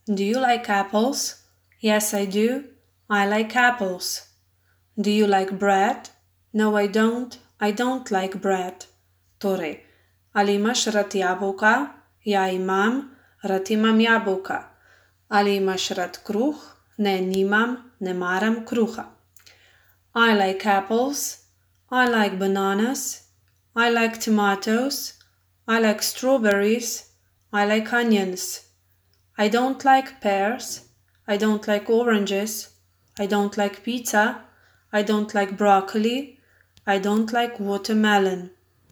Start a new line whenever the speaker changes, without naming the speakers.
Do you like apples? Yes, I do. I like apples. Do you like bread? No, I don't. I don't like bread. Torej, ali imaš rad jabolka? Ja, imam. Rad imam jabolka. Ali imaš rad kruh? Ne, nimam. Ne maram kruha. I like apples. I like bananas. I like tomatoes. I like strawberries. I like onions. I don't like pears. I don't like oranges. I don't like pizza. I don't like broccoli. I don't like watermelon.